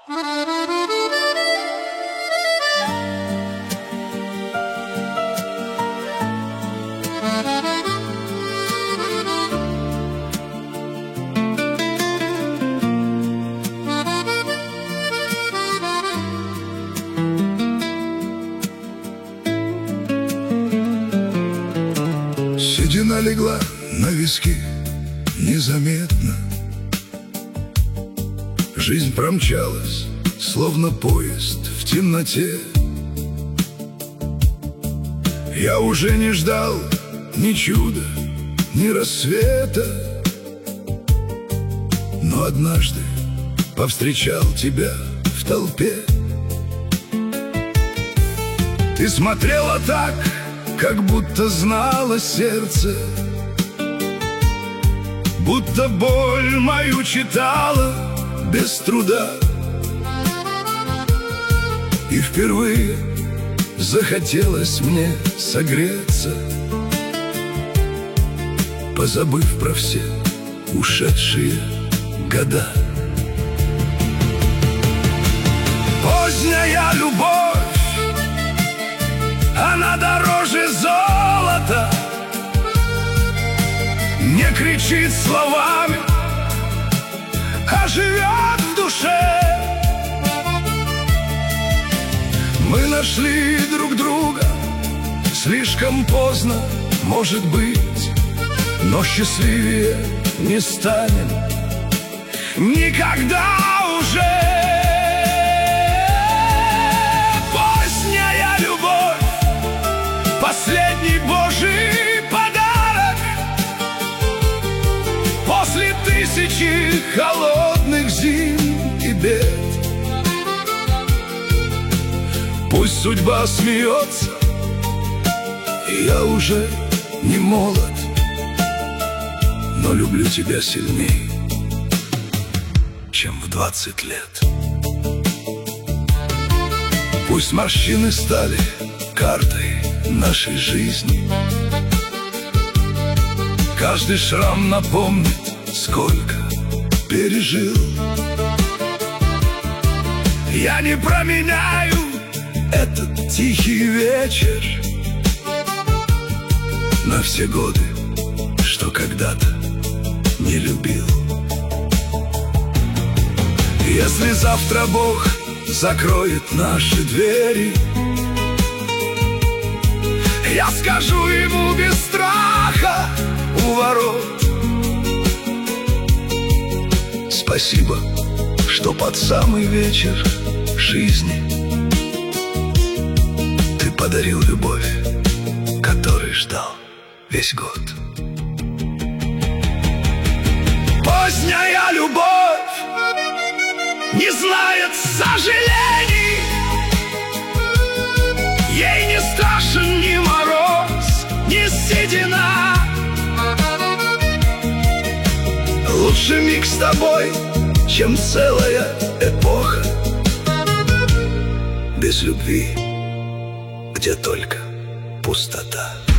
Седина легла на виски незаметно. Жизнь промчалась, словно поезд в темноте. Я уже не ждал ни чуда, ни рассвета, но однажды повстречал тебя в толпе. Ты смотрела так, как будто знала сердце, будто боль мою читала без труда. И впервые захотелось мне согреться, позабыв про все ушедшие года. Поздняя любовь, она дороже золота, не кричит словами, а живет в душе. Мы нашли друг друга слишком поздно, может быть, но счастливее не станем никогда уже. Поздняя любовь, последний Божий подарок после тысячи холодных зим и бед. Пусть судьба смеется, и я уже не молод, но люблю тебя сильней, чем в 20 лет. Пусть морщины стали картой нашей жизни, каждый шрам напомнит, сколько пережил. Я не променяю этот тихий вечер на все годы, что когда-то не любил. Если завтра Бог закроет наши двери, я скажу ему без страха у ворот: спасибо, что под самый вечер жизни ты подарил любовь, которой ждал весь год. Поздняя любовь не знает сожалений, ей не страшен ни мороз, ни седина. Лучше миг с тобой, чем целая эпоха без любви, где только пустота.